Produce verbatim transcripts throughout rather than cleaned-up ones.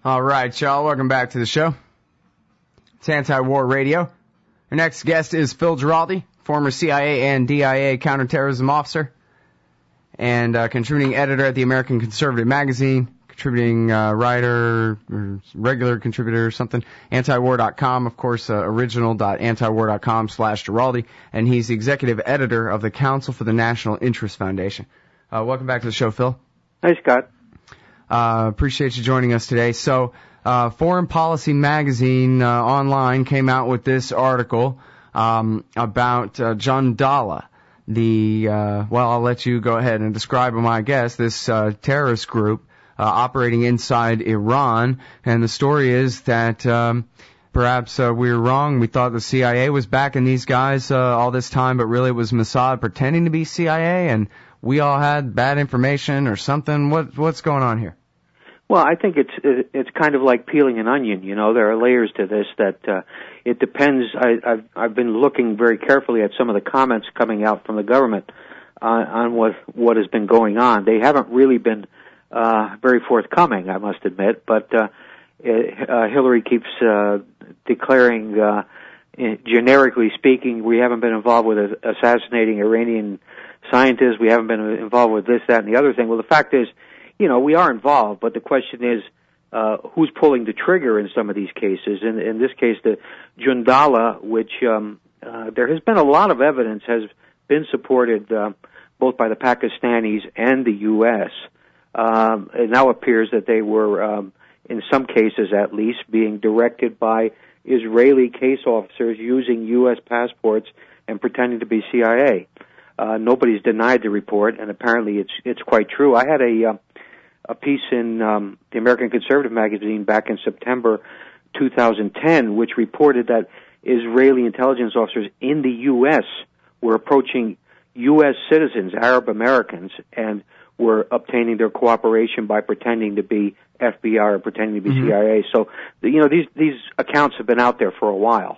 All right, y'all. Welcome back to the show. It's Anti-War Radio. Our next guest is Phil Giraldi, former C I A and D I A counterterrorism officer and uh, contributing editor at the American Conservative magazine, contributing uh, writer, or regular contributor or something, antiwar dot com, of course, uh, original dot antiwar dot com slash Giraldi, and he's the executive editor of the Council for the National Interest Foundation. Uh, welcome back to the show, Phil. Hi, Scott. Uh, appreciate you joining us today. So, uh, Foreign Policy Magazine, uh, online came out with this article, um, about, uh, Jundallah, the, uh, well, I'll let you go ahead and describe them, I guess, this, uh, terrorist group, uh, operating inside Iran. And the story is that, um, perhaps, uh, we were wrong. We thought the C I A was backing these guys, uh, all this time, but really it was Mossad pretending to be C I A, and we all had bad information or something. What, what's going on here? Well, I think it's it's kind of like peeling an onion. You know, there are layers to this that uh, it depends. I, I've I've been looking very carefully at some of the comments coming out from the government uh, on what what has been going on. They haven't really been uh, very forthcoming, I must admit. But uh, uh, Hillary keeps uh, declaring, uh, generically speaking, we haven't been involved with assassinating Iranian scientists. We haven't been involved with this, that, and the other thing. Well, the fact is, you know, we are involved, but the question is, uh, who's pulling the trigger in some of these cases? In, in this case, the Jundallah, which, um, uh, there has been a lot of evidence, has been supported, uh, both by the Pakistanis and the U S. Um, it now appears that they were, um, in some cases at least, being directed by Israeli case officers using U S passports and pretending to be C I A. Uh, nobody's denied the report, and apparently it's, it's quite true. I had a, uh, a piece in um, the American Conservative magazine back in September two thousand ten, which reported that Israeli intelligence officers in the U S were approaching U S citizens, Arab Americans, and were obtaining their cooperation by pretending to be F B I or pretending to be mm-hmm. C I A. So, you know, these these accounts have been out there for a while.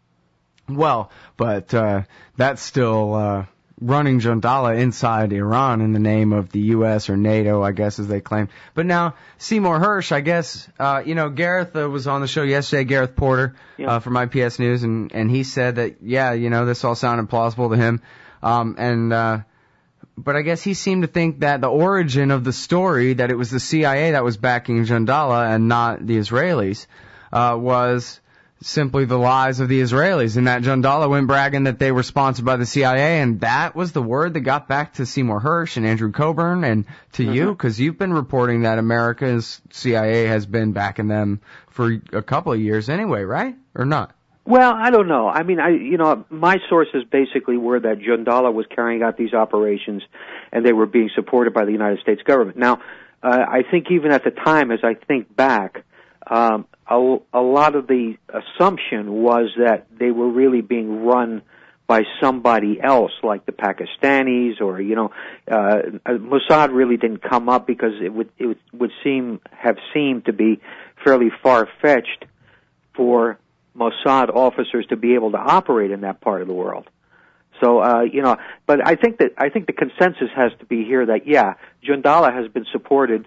Well, but uh, that's still uh, running Jundallah inside Iran in the name of the U S or NATO, I guess, as they claim. But now, Seymour Hersh, I guess, uh, you know, Gareth uh, was on the show yesterday, Gareth Porter, yeah. uh, from I P S News, and, and he said that, yeah, you know, this all sounded plausible to him. Um, and, uh, but I guess he seemed to think that the origin of the story, that it was the C I A that was backing Jundallah and not the Israelis, uh, was simply the lies of the Israelis, and that Jundallah went bragging that they were sponsored by the C I A, and that was the word that got back to Seymour Hersh and Andrew Coburn and to mm-hmm. you, because you've been reporting that America's C I A has been backing them for a couple of years anyway, right? Or not? Well, I don't know. I mean, I you know, my sources basically were that Jundallah was carrying out these operations, and they were being supported by the United States government. Now, uh, I think even at the time, as I think back, um, a, a lot of the assumption was that they were really being run by somebody else, like the Pakistanis, or you know, uh, Mossad really didn't come up because it would it would, would seem have seemed to be fairly far fetched for Mossad officers to be able to operate in that part of the world. So, uh, you know, but I think that, I think the consensus has to be here that, yeah, Jundallah has been supported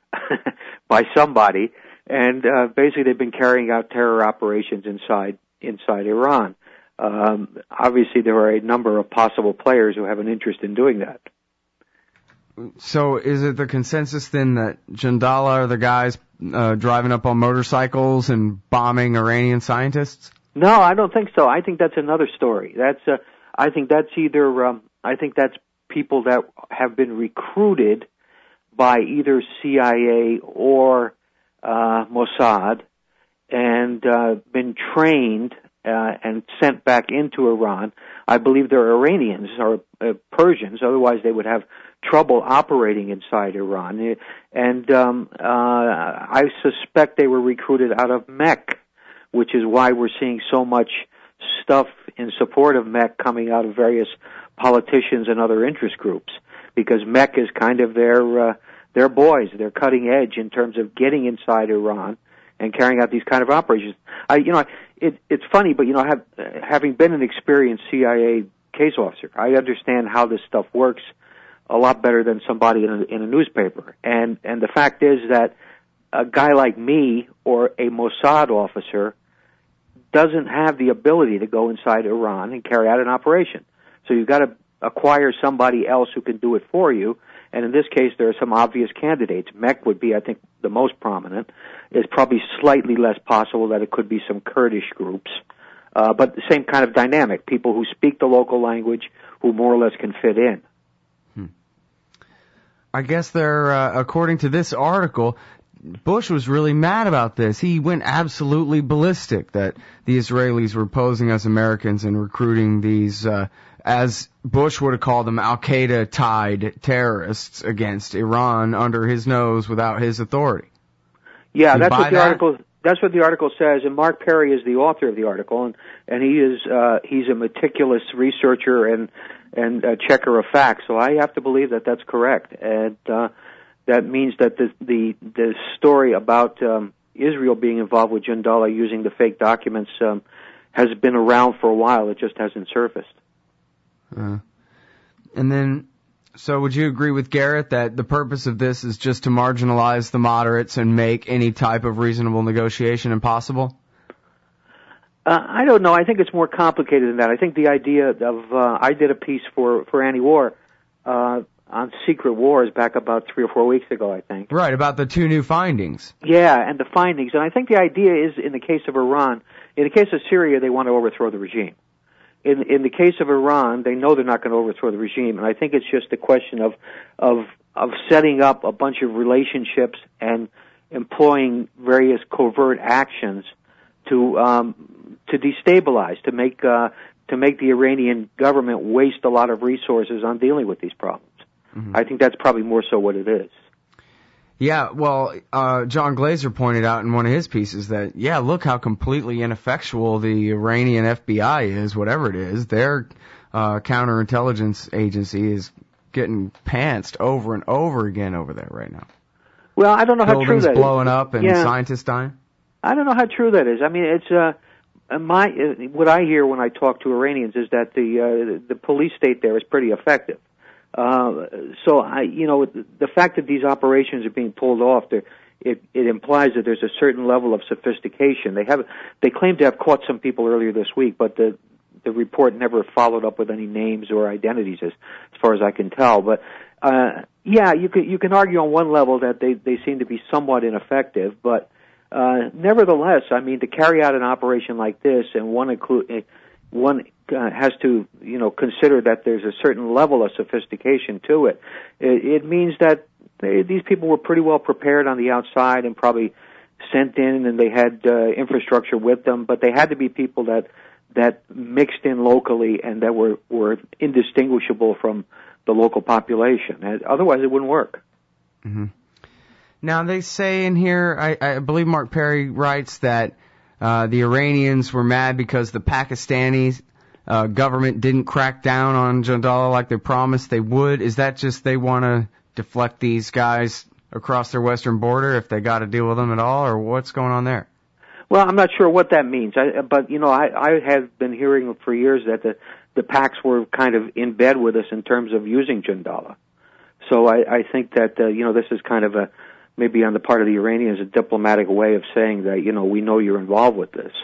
by somebody, and, uh, basically they've been carrying out terror operations inside, inside Iran. Um, obviously there are a number of possible players who have an interest in doing that. So is it the consensus then that Jundallah are the guys uh, driving up on motorcycles and bombing Iranian scientists? No, I don't think so. I think that's another story. That's uh, I think that's either um, I think that's people that have been recruited by either C I A or uh, Mossad and uh, been trained uh, and sent back into Iran. I believe they're Iranians or uh, Persians, otherwise they would have trouble operating inside Iran. And um, uh, I suspect they were recruited out of M E C, which is why we're seeing so much stuff in support of M E C coming out of various politicians and other interest groups, because M E C is kind of their uh, their boys. They're cutting edge in terms of getting inside Iran and carrying out these kind of operations. I, you know, it, it's funny, but you know, have, having been an experienced C I A case officer, I understand how this stuff works a lot better than somebody in a, in a newspaper. And and the fact is that a guy like me or a Mossad officer doesn't have the ability to go inside Iran and carry out an operation. So you've got to acquire somebody else who can do it for you. And in this case, there are some obvious candidates. M E C would be, I think, the most prominent. It's probably slightly less possible that it could be some Kurdish groups. Uh, but the same kind of dynamic, people who speak the local language, who more or less can fit in. Hmm. I guess they're, uh, according to this article, Bush was really mad about this. He went absolutely ballistic that the Israelis were posing as Americans and recruiting these, uh, as Bush would have called them, Al-Qaeda-tied terrorists against Iran under his nose without his authority. Yeah, that's what the that? article. That's what the article says, and Mark Perry is the author of the article, and, and he is uh, he's a meticulous researcher and and uh, checker of facts. So I have to believe that that's correct, and uh, that means that the the, the story about um, Israel being involved with Jandala using the fake documents um, has been around for a while. It just hasn't surfaced. Uh, and then, so would you agree with Garrett that the purpose of this is just to marginalize the moderates and make any type of reasonable negotiation impossible? Uh, I don't know. I think it's more complicated than that. I think the idea of, uh, I did a piece for, for Anti-War, uh, on secret wars back about three or four weeks ago, I think. Right, about the two new findings. Yeah, and the findings. And I think the idea is, in the case of Iran, in the case of Syria, they want to overthrow the regime. In, in the case of Iran, they know they're not going to overthrow the regime, and I think it's just a question of of of setting up a bunch of relationships and employing various covert actions to um, to destabilize, to make uh, to make the Iranian government waste a lot of resources on dealing with these problems. Mm-hmm. I think that's probably more so what it is. Yeah, well, uh, John Glazer pointed out in one of his pieces that, yeah, look how completely ineffectual the Iranian F B I is, whatever it is. Their uh, counterintelligence agency is getting pantsed over and over again over there right now. Well, I don't know how true that is. Buildings blowing up and yeah. scientists dying. I don't know how true that is. I mean, it's uh, my uh, what I hear when I talk to Iranians is that the uh, the police state there is pretty effective. Uh, so I, you know, the fact that these operations are being pulled off, it it implies that there's a certain level of sophistication. They have, they claim to have caught some people earlier this week, but the the report never followed up with any names or identities, as as far as I can tell. But uh, yeah, you can you can argue on one level that they they seem to be somewhat ineffective, but uh, nevertheless, I mean, to carry out an operation like this, and one include one. Uh, has to, you know, consider that there's a certain level of sophistication to it. It, it means that they, these people were pretty well prepared on the outside and probably sent in, and they had uh, infrastructure with them, but they had to be people that that mixed in locally and that were, were indistinguishable from the local population. And otherwise, it wouldn't work. Mm-hmm. Now, they say in here, I, I believe Mark Perry writes that uh, the Iranians were mad because the Pakistanis Uh, government didn't crack down on Jandala like they promised they would. Is that just they want to deflect these guys across their western border if they got to deal with them at all, or what's going on there? Well, I'm not sure what that means. I, but, you know, I, I have been hearing for years that the, the Pacs were kind of in bed with us in terms of using Jandala. So I, I think that, uh, you know, this is kind of a, maybe on the part of the Iranians, a diplomatic way of saying that, you know, we know you're involved with this.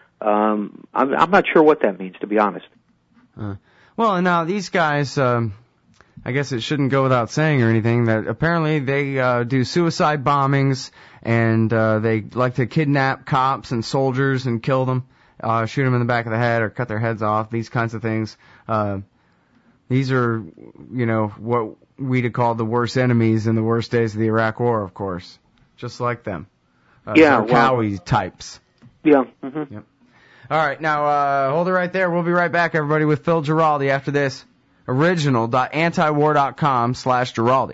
Um, I'm, I'm not sure what that means, to be honest. Uh, well, and now these guys, um, I guess it shouldn't go without saying or anything, that apparently they uh, do suicide bombings, and uh, they like to kidnap cops and soldiers and kill them, uh, shoot them in the back of the head or cut their heads off, these kinds of things. Uh, these are, you know, what we'd have called the worst enemies in the worst days of the Iraq War, of course. Just like them. Uh, yeah, Zarqawi well, types. Yeah. Mm-hmm. Yep. All right, now uh, hold it right there. We'll be right back, everybody, with Phil Giraldi after this. Original.antiwar.com slash Giraldi.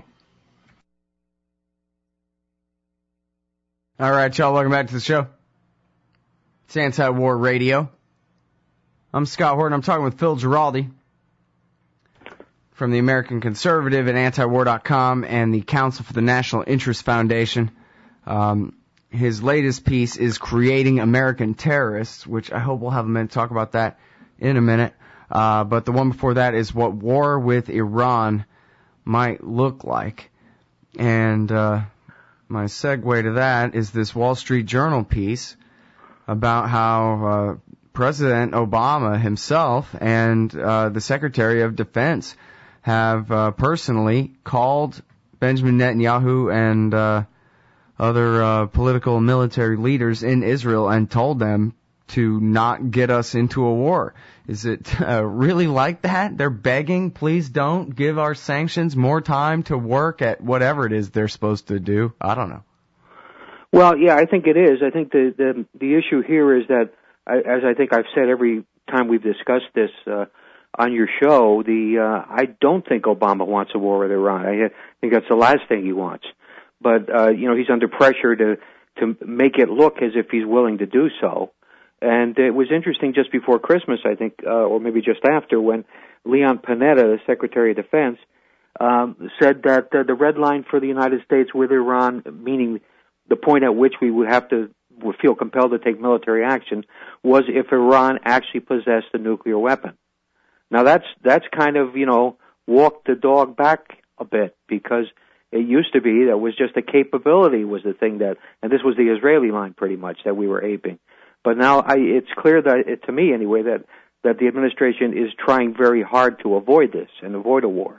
All right, y'all, welcome back to the show. It's Anti-War Radio. I'm Scott Horton. I'm talking with Phil Giraldi from the American Conservative at antiwar dot com and the Council for the National Interest Foundation. Um... His latest piece is Creating American Terrorists, which I hope we'll have a minute to talk about that in a minute. Uh, but the one before that is What War with Iran Might Look Like. And uh, my segue to that is this Wall Street Journal piece about how uh, President Obama himself and uh, the Secretary of Defense have uh, personally called Benjamin Netanyahu and uh, other uh, political and military leaders in Israel and told them to not get us into a war. Is it uh, really like that? They're begging, please don't give our sanctions more time to work at whatever it is they're supposed to do. I don't know. Well, yeah, I think it is. I think the the, the issue here is that, as I think I've said every time we've discussed this uh, on your show, the uh, I don't think Obama wants a war with Iran. I think that's the last thing he wants. But uh, you know, he's under pressure to to make it look as if he's willing to do so. And it was interesting just before Christmas, I think, uh, or maybe just after, when Leon Panetta, the Secretary of Defense, um, said that uh, the red line for the United States with Iran, meaning the point at which we would have to would feel compelled to take military action, was if Iran actually possessed a nuclear weapon. Now that's that's kind of, you know, walked the dog back a bit, because it used to be that was just a capability was the thing that, and this was the Israeli line pretty much that we were aping. But now I, it's clear that, it, to me anyway, that, that the administration is trying very hard to avoid this and avoid a war.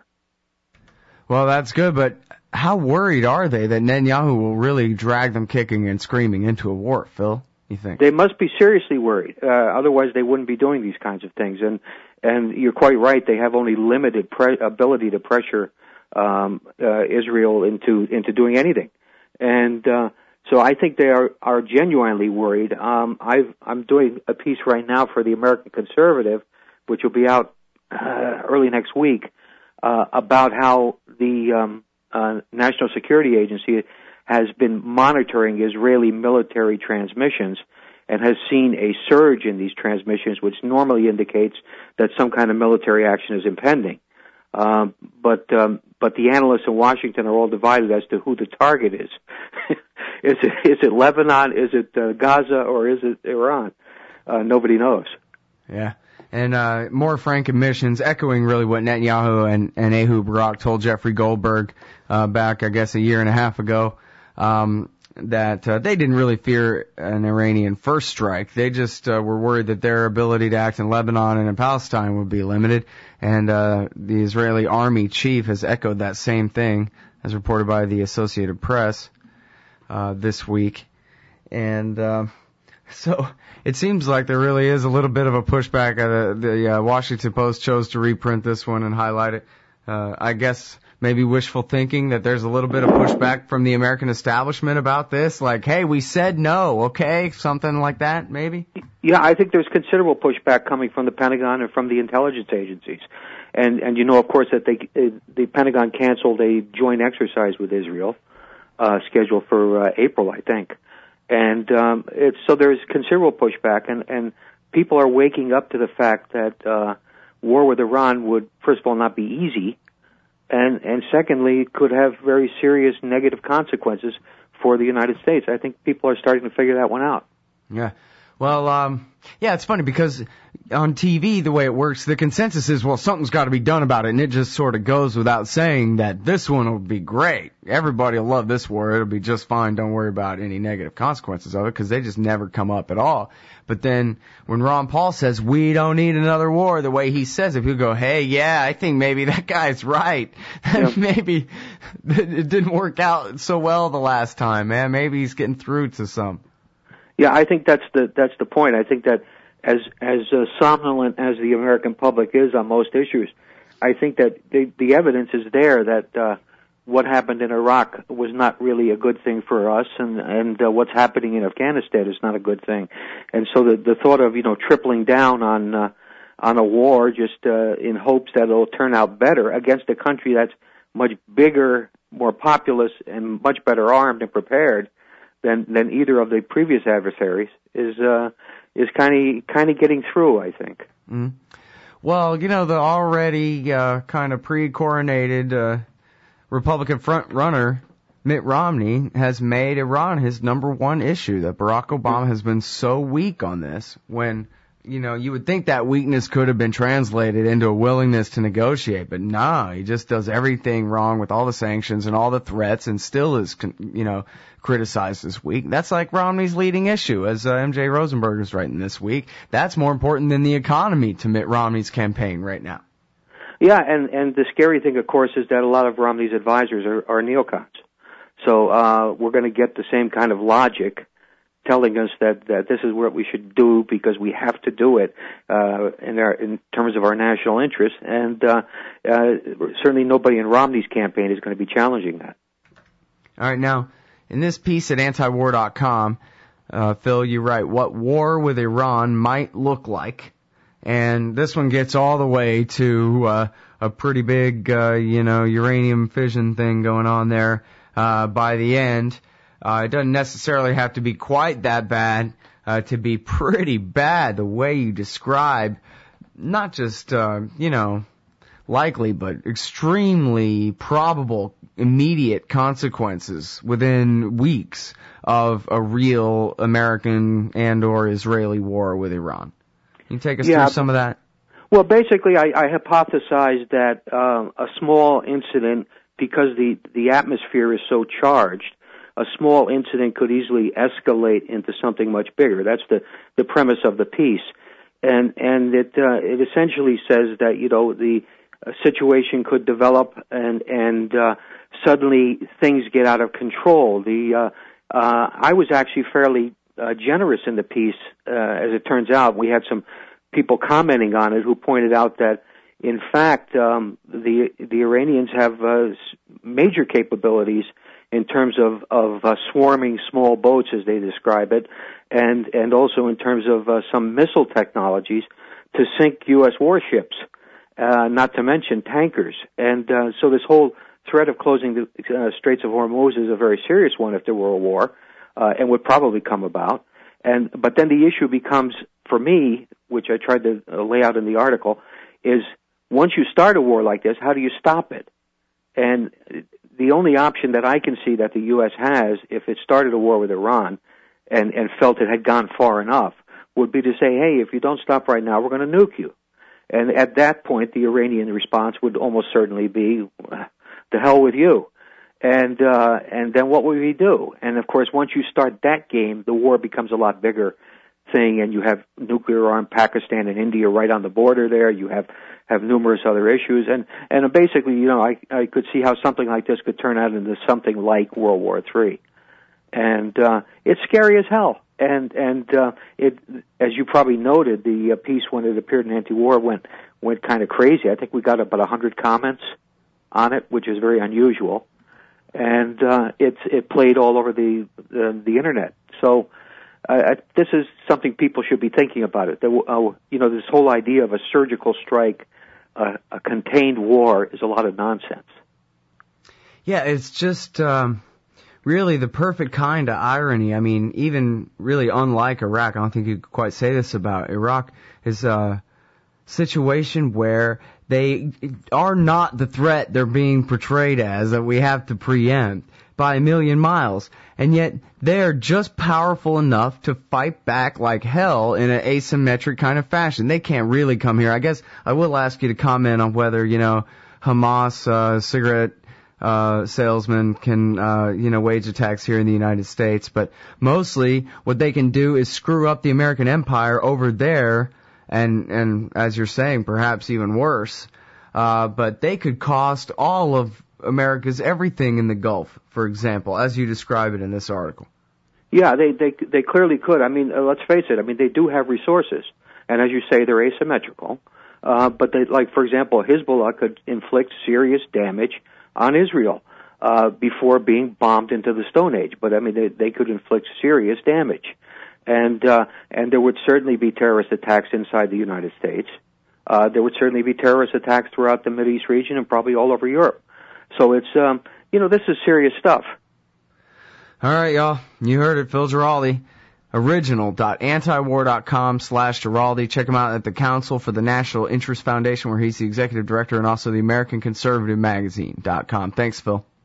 Well, that's good, but how worried are they that Netanyahu will really drag them kicking and screaming into a war, Phil, you think? They must be seriously worried. Uh, otherwise they wouldn't be doing these kinds of things. And, and you're quite right, they have only limited pre- ability to pressure um, uh, Israel into, into doing anything. And, uh, So I think they are, are genuinely worried. Um, I've, I'm doing a piece right now for the American Conservative, which will be out uh, early next week, uh, about how the um, uh, National Security Agency has been monitoring Israeli military transmissions and has seen a surge in these transmissions, which normally indicates that some kind of military action is impending. Um, but um, but the analysts in Washington are all divided as to who the target is. Is it is it Lebanon? Is it uh, Gaza? Or is it Iran? Uh, nobody knows. Yeah. And uh, more frank admissions, echoing really what Netanyahu and, and Ehud Barak told Jeffrey Goldberg uh, back, I guess, a year and a half ago, um, that uh, they didn't really fear an Iranian first strike. They just uh, were worried that their ability to act in Lebanon and in Palestine would be limited. And uh, the Israeli army chief has echoed that same thing, as reported by the Associated Press uh, this week. And uh, so it seems like there really is a little bit of a pushback. Uh, the the uh, Washington Post chose to reprint this one and highlight it. Uh, I guess maybe wishful thinking that there's a little bit of pushback from the American establishment about this. Like, hey, we said no, okay? Something like that, maybe? Yeah, I think there's considerable pushback coming from the Pentagon and from the intelligence agencies. And, and you know, of course, that they, the Pentagon canceled a joint exercise with Israel, uh, scheduled for uh, April, I think. And um, it's, so there's considerable pushback, and, and people are waking up to the fact that uh, war with Iran would, first of all, not be easy, and, and secondly, could have very serious negative consequences for the United States. I think people are starting to figure that one out. Yeah. Well, um, yeah, it's funny because on T V, the way it works, the consensus is, well, something's got to be done about it, and it just sort of goes without saying that this one will be great. Everybody will love this war. It'll be just fine. Don't worry about any negative consequences of it, because they just never come up at all. But then when Ron Paul says, we don't need another war, the way he says it, people go, hey, yeah, I think maybe that guy's right. Yeah. Maybe it didn't work out so well the last time, man. Maybe he's getting through to some. Yeah, I think that's the that's the point. I think that as as uh, somnolent as the American public is on most issues, I think that the, the evidence is there that uh, what happened in Iraq was not really a good thing for us, and and uh, what's happening in Afghanistan is not a good thing. And so the the thought of you know tripling down on uh, on a war just uh, in hopes that it'll turn out better against a country that's much bigger, more populous, and much better armed and prepared than than either of the previous adversaries is uh, is kind of kind of getting through, I think. Mm. Well, you know, the already uh, kind of pre-coronated uh, Republican front runner Mitt Romney has made Iran his number one issue. That Barack Obama has been so weak on this, when you know, you would think that weakness could have been translated into a willingness to negotiate, but nah, he just does everything wrong with all the sanctions and all the threats and still is, you know, criticized as weak. That's like Romney's leading issue, as uh, M J Rosenberg is writing this week. That's more important than the economy to Mitt Romney's campaign right now. Yeah, and, and the scary thing, of course, is that a lot of Romney's advisors are, are neocons. So uh, we're going to get the same kind of logic telling us that, that this is what we should do because we have to do it uh, in, our, in terms of our national interest. And uh, uh, certainly nobody in Romney's campaign is going to be challenging that. All right, now, in this piece at antiwar dot com, uh, Phil, you write what war with Iran might look like. And this one gets all the way to uh, a pretty big, uh, you know, uranium fission thing going on there uh, by the end. Uh, it doesn't necessarily have to be quite that bad uh, to be pretty bad the way you describe not just, uh, you know, likely, but extremely probable immediate consequences within weeks of a real American and or Israeli war with Iran. Can you take us yeah, through some of that? Well, basically, I, I hypothesized that uh, a small incident, because the, the atmosphere is so charged, a small incident could easily escalate into something much bigger. That's the, the premise of the piece. And, and it, uh, it essentially says that, you know, the uh, situation could develop and, and, uh, suddenly things get out of control. The, uh, uh, I was actually fairly, uh, generous in the piece, uh, as it turns out. We had some people commenting on it who pointed out that, in fact, um, the, the Iranians have, uh, major capabilities in terms of, of uh, swarming small boats, as they describe it, and, and also in terms of uh, some missile technologies to sink U S warships, uh, not to mention tankers. And uh, so this whole threat of closing the uh, Straits of Hormuz is a very serious one if there were a war, uh, and would probably come about. And but then the issue becomes, for me, which I tried to uh, lay out in the article, is once you start a war like this, how do you stop it? And the only option that I can see that the U S has, if it started a war with Iran and, and felt it had gone far enough, would be to say, hey, if you don't stop right now, we're going to nuke you. And at that point, the Iranian response would almost certainly be, the hell with you. And, uh, and then what would we do? And of course, once you start that game, the war becomes a lot bigger thing, and you have nuclear armed Pakistan and India right on the border there. You have, have numerous other issues. And, and basically, you know, I, I could see how something like this could turn out into something like World War Three. And, uh, it's scary as hell. And, and, uh, it, as you probably noted, the uh, piece when it appeared in Anti-War went, went kind of crazy. I think we got about a hundred comments on it, which is very unusual. And, uh, it's, it played all over the, the, the internet. So, Uh, this is something people should be thinking about. It, uh, you know, this whole idea of a surgical strike, uh, a contained war, is a lot of nonsense. Yeah, it's just um, really the perfect kind of irony. I mean, even really unlike Iraq, I don't think you could quite say this about Iraq, is a situation where they are not the threat they're being portrayed as, that we have to preempt by a million miles. And yet they're just powerful enough to fight back like hell in an asymmetric kind of fashion. They can't really come here. I guess I will ask you to comment on whether, you know, Hamas, uh, cigarette, uh, salesmen can, uh, you know, wage attacks here in the United States. But mostly what they can do is screw up the American empire over there. And, and as you're saying, perhaps even worse. Uh, but they could cost all of America's everything in the Gulf, for example, as you describe it in this article. Yeah, they they they clearly could. I mean, uh, let's face it. I mean, they do have resources, and as you say, they're asymmetrical. Uh, but they, like, for example, Hezbollah could inflict serious damage on Israel uh, before being bombed into the Stone Age. But I mean, they they could inflict serious damage, and uh, and there would certainly be terrorist attacks inside the United States. Uh, there would certainly be terrorist attacks throughout the Mideast region and probably all over Europe. So it's, um, you know, this is serious stuff. All right, y'all. You heard it. Phil Giraldi. Original.antiwar.com slash Giraldi. Check him out at the Council for the National Interest Foundation, where he's the executive director, and also the American Conservative Magazine dot com. Thanks, Phil.